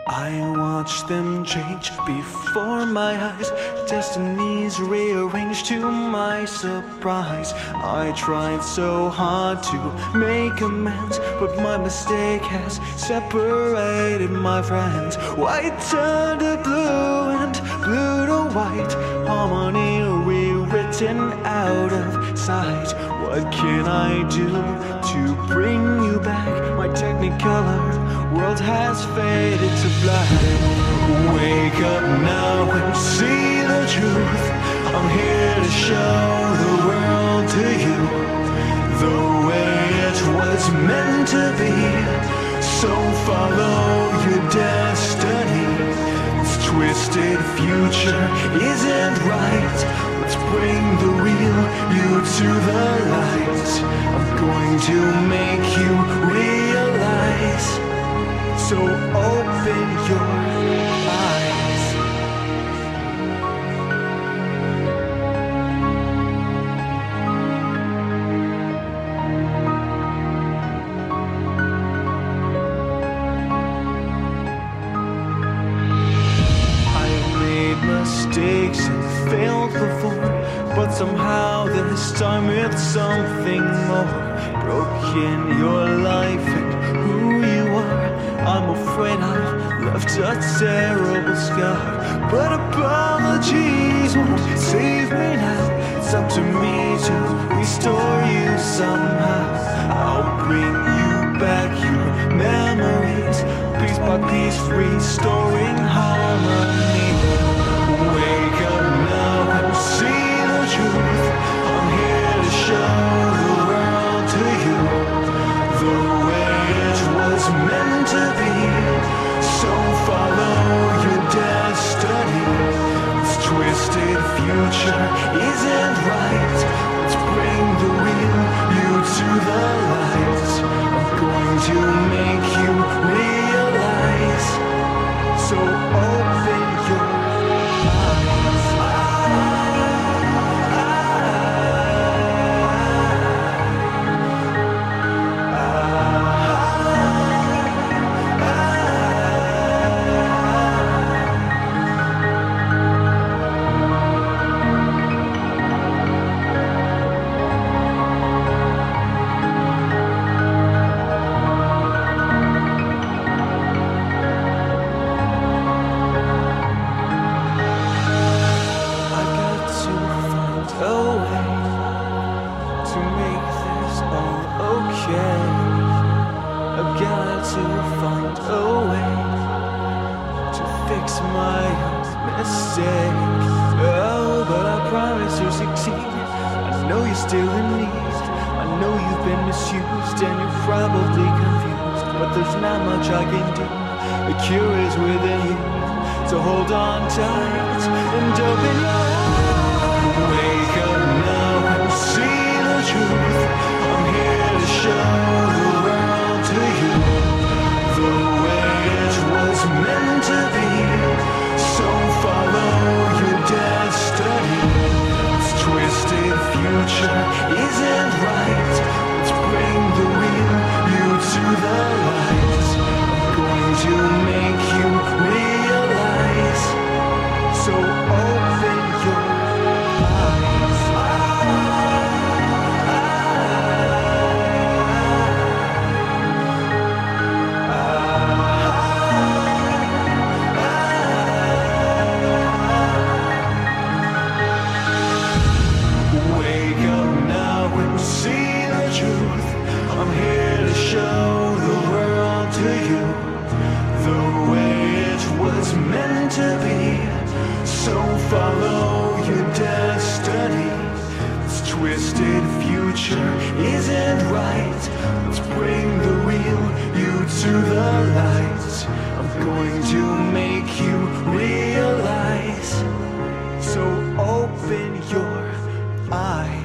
I watch them change before my eyes. Destinies rearranged to my surprise. I tried so hard to make amends, but my mistake has separated my friends. White turned to blue and blue to white. Harmony rewritten out of sight. What can I do to bring you back? My technicolor world has faded to black. Wake up now and see the truth. I'm here to show the world to you the way it was meant to be. So follow your destiny. This twisted future isn't right. Let's bring the real you to the light. I'm going to make you realize. So open your eyes. I've made mistakes and failed before, but somehow this time it's something more. Broken your life and who you are. I'm afraid I've left a terrible scar, but apologies won't save me now. It's up to me to restore you somehow. I'll bring you back your memories, piece by piece, restoring harmony. Wake up now and see the truth. I'm here to show the world to you the way it was meant to be. So follow your destiny. This twisted future isn't right. Let's bring the real you to the light. I'm going to make you realize. So open your eyes. I've got to find a way to fix my mistakes. Oh, but I promise to succeed. I know you're still in need. I know you've been misused and you're probably confused, but there's not much I can do. The cure is within you, so hold on tight and open your eyes. Wake up now and see the truth. I'm here to show the world to you the way it was meant to be. So follow your destiny. This twisted future isn't right. Let's bring the real you to the light. I'm going to make you realize. So open your eyes. Wake up now and see the truth. I'm here to show the world to you the way it was meant to be. So follow your destiny. This twisted future isn't right. Let's bring the real you to the light. I'm going to make you realize. So open your eyes.